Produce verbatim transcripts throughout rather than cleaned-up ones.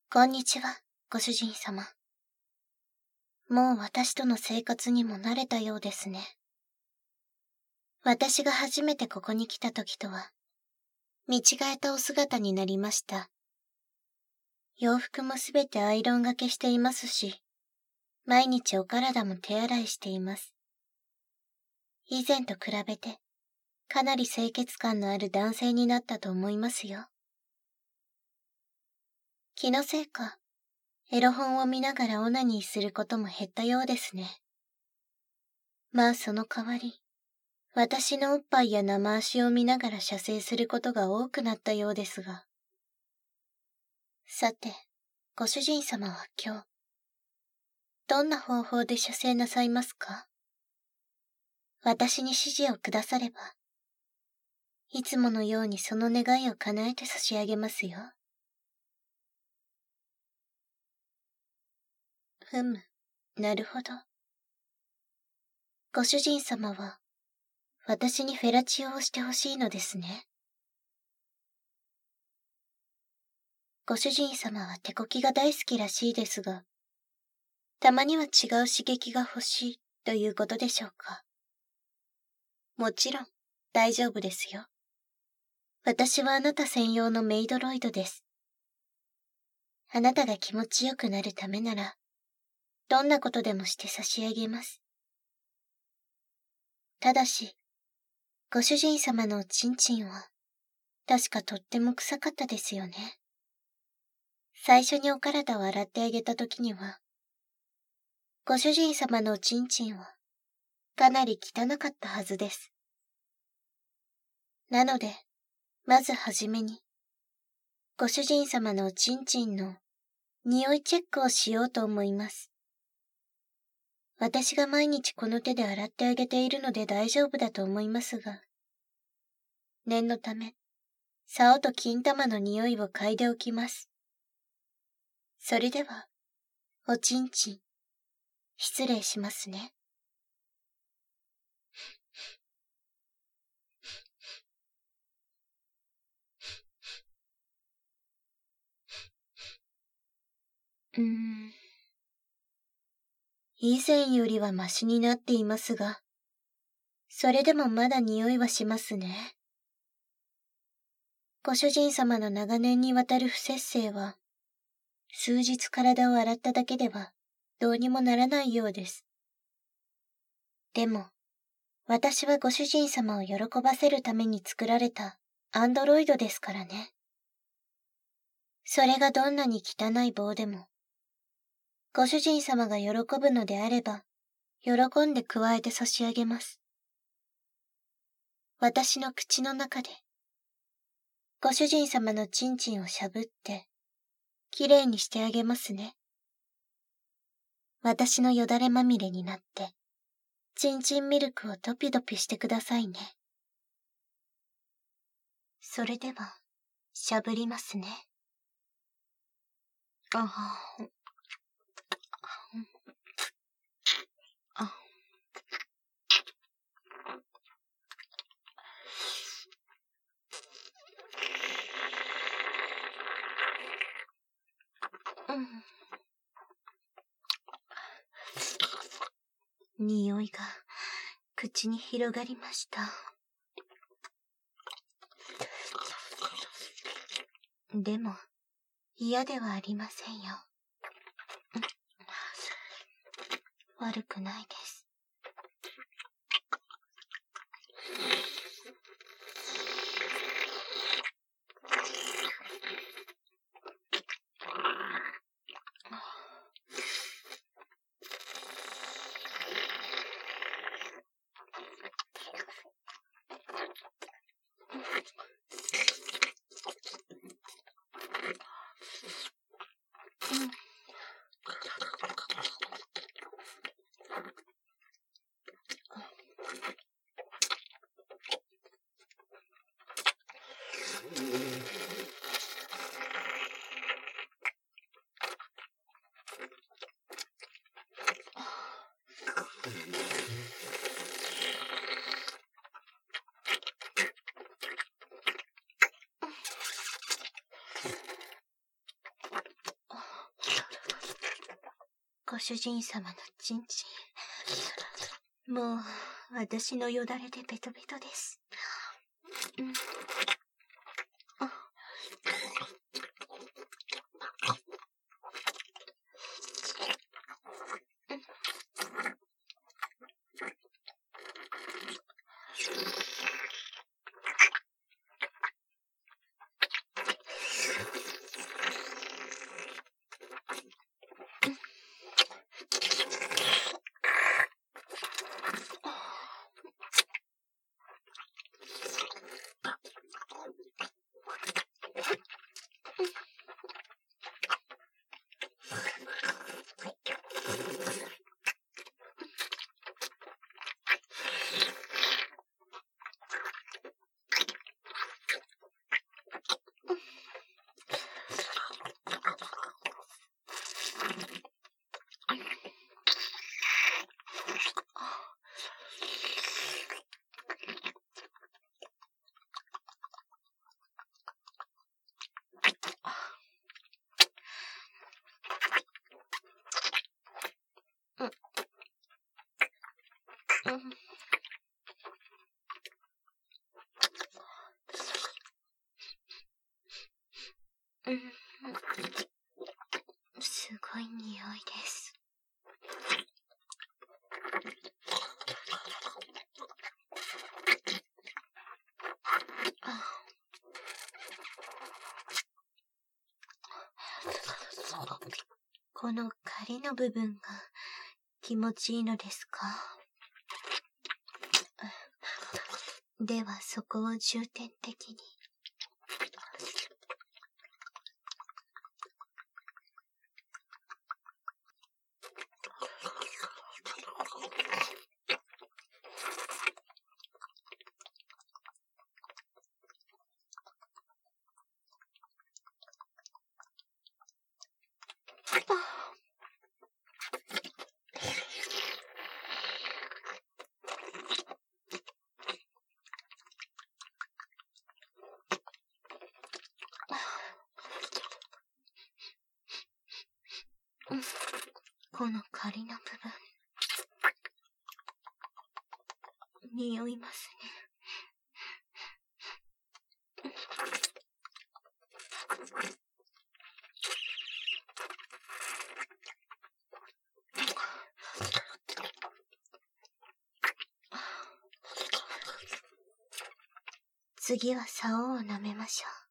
こんにちは、ご主人様。もう私との生活にも慣れたようですね。私が初めてここに来た時とは、見違えたお姿になりました。洋服もすべてアイロンがけしていますし、毎日お体も手洗いしています。以前と比べて、かなり清潔感のある男性になったと思いますよ。気のせいか、エロ本を見ながらオナニーすることも減ったようですね。まあその代わり、私のおっぱいや生足を見ながら射精することが多くなったようですが。さて、ご主人様は今日、どんな方法で射精なさいますか？私に指示をくだされば、いつものようにその願いを叶えて差し上げますよ。ふむ、なるほど。ご主人様は、私にフェラチオをしてほしいのですね。ご主人様は手こきが大好きらしいですが、たまには違う刺激が欲しいということでしょうか。もちろん、大丈夫ですよ。私はあなた専用のメイドロイドです。あなたが気持ちよくなるためなら、どんなことでもして差し上げます。ただし、ご主人様のおちんちんは、確かとっても臭かったですよね。最初にお体を洗ってあげた時には、ご主人様のおちんちんは、かなり汚かったはずです。なので、まずはじめに、ご主人様のおちんちんの匂いチェックをしようと思います。私が毎日この手で洗ってあげているので大丈夫だと思いますが、念のため、竿と金玉の匂いを嗅いでおきます。それでは、おちんちん、失礼しますね。うーん。以前よりはマシになっていますが、それでもまだ匂いはしますね。ご主人様の長年にわたる不摂生は、数日体を洗っただけではどうにもならないようです。でも、私はご主人様を喜ばせるために作られたアンドロイドですからね。それがどんなに汚い棒でも、ご主人様が喜ぶのであれば、喜んで加えて差し上げます。私の口の中で、ご主人様のチンチンをしゃぶって、きれいにしてあげますね。私のよだれまみれになって、チンチンミルクをドピドピしてくださいね。それでは、しゃぶりますね。ああ、あ、うん。匂いが口に広がりました。でも、嫌ではありませんよ。悪くないです。 ご主人様のチンチン。もう、私のよだれでベトベトです。うん、あうん、うん、すごい匂いです。この仮の部分が気持ちいいのですか？ではそこを重点的に。この仮の部分、匂いますね。次は竿を舐めましょう。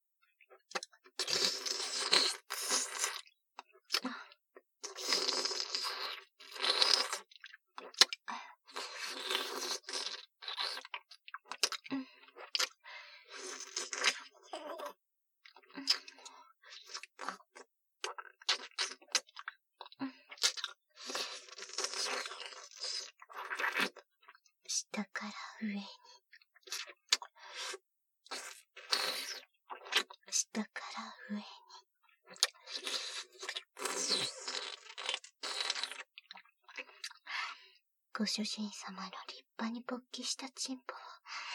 下から上に、下から上に、ご主人様の立派に勃起したチンポを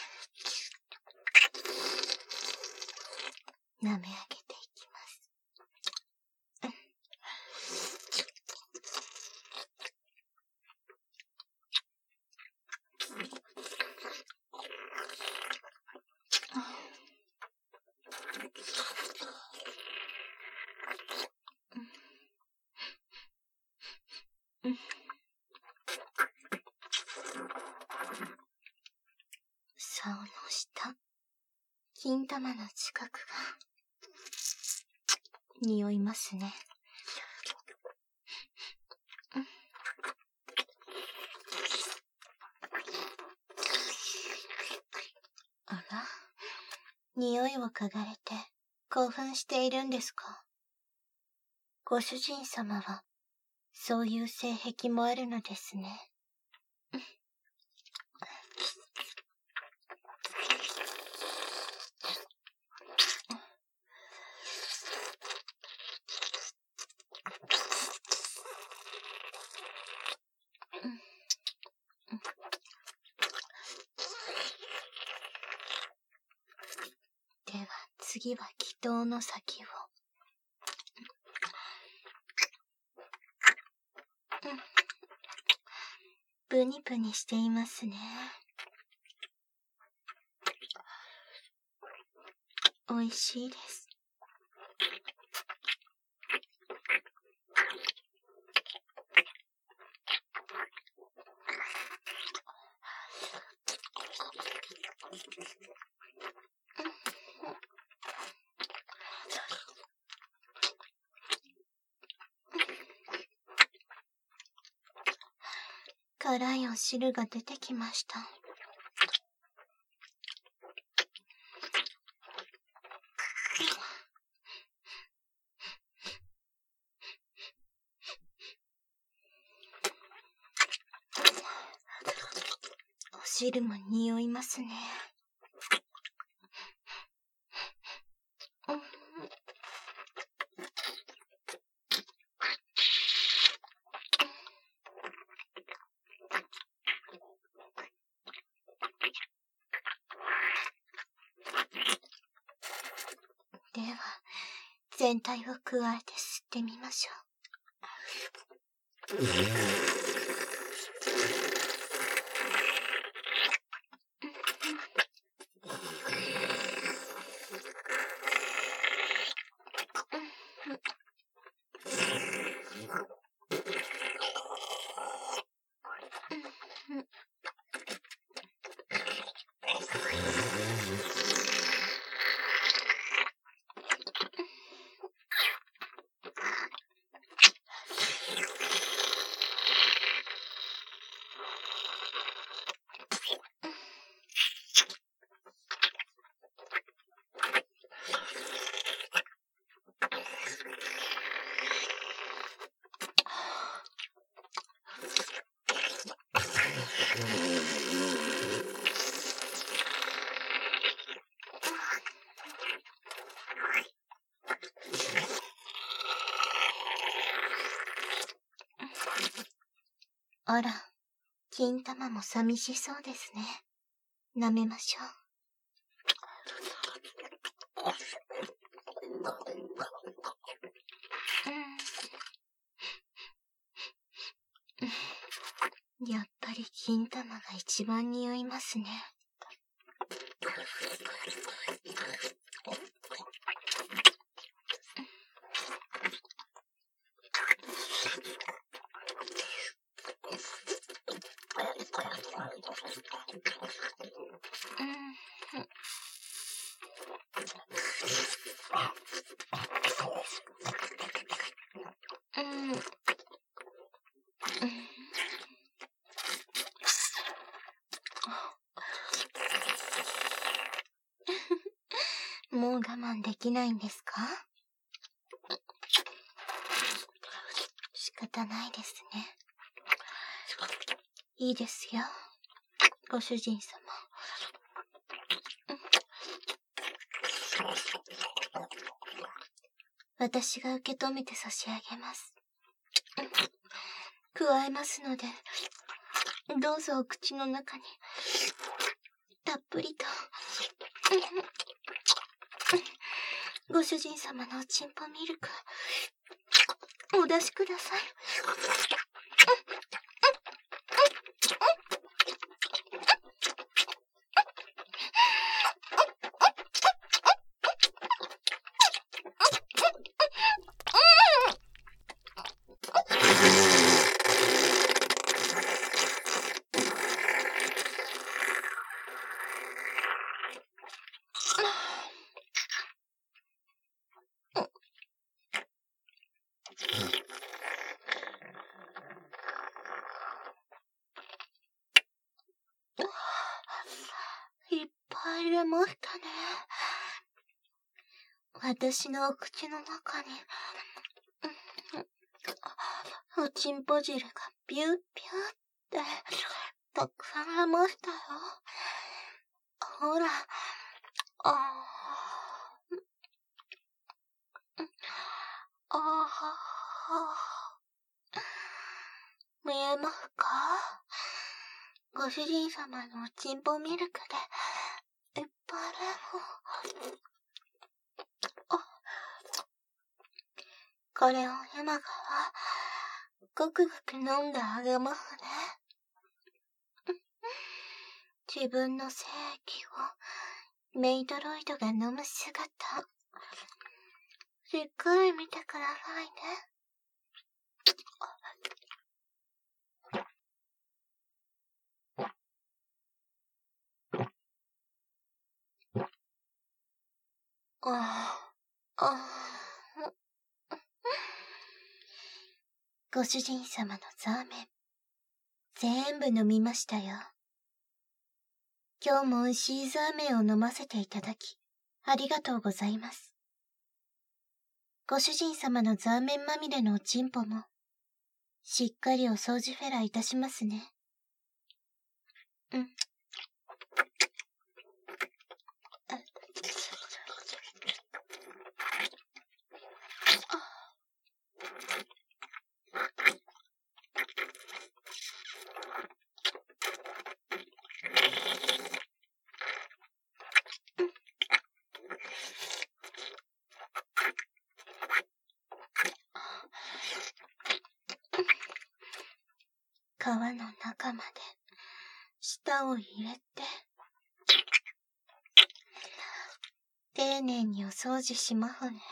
舐め上げていきます。竿の下、金玉の近くが匂いますね。あら、匂いを嗅がれて興奮しているんですか？ご主人様はそういう性癖もあるのですね。では次は気筒の先を。 プニプニしていますね。おいしいです。辛いお汁が出てきました。お汁も匂いますね。では、全体を加えて吸ってみましょう。あら、金玉も寂しそうですね。舐めましょう。うん、やっぱり金玉が一番匂いますね。もう我慢できないんですか？仕方ないですね。いいですよ、ご主人様。私が受け止めて差し上げます。加えますので、どうぞお口の中にたっぷりとご主人様のおちんぽミルクお出しください。いっぱい入れましたね。私のお口の中に、おちんぽ汁がビュービューってたくさんありましたよ。ほら、あーあー見えますか？ご主人様のおちんぽミルクでいっぱいレモン。これを今からごくごく飲んであげますね。 自分の精液をメイドロイドが飲む姿、じっくり見てくださいね。ああ、あご主人様のザーメン、全部飲みましたよ。今日も美味しいザーメンを飲ませていただき、ありがとうございます。ご主人様のザーメンまみれのおちんぽも、しっかりお掃除フェラいたしますね。うん。皮の中まで舌を入れて丁寧にお掃除しますね。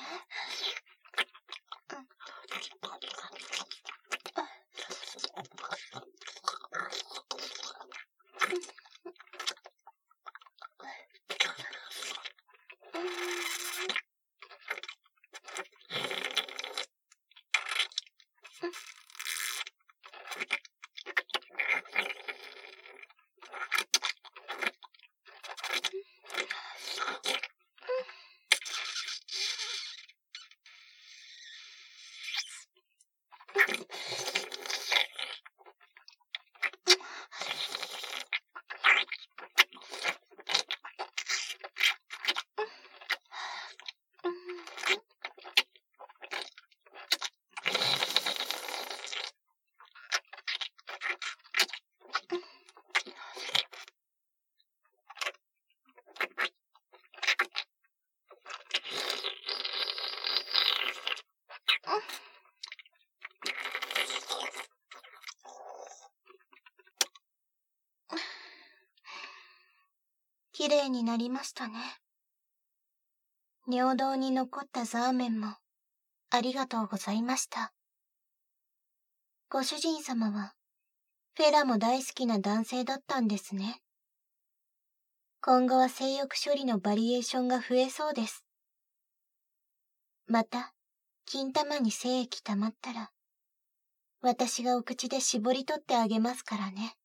きれいになりましたね。尿道に残ったザーメンもありがとうございました。ご主人様はフェラも大好きな男性だったんですね。今後は性欲処理のバリエーションが増えそうです。また、金玉に精液溜まったら、私がお口で絞り取ってあげますからね。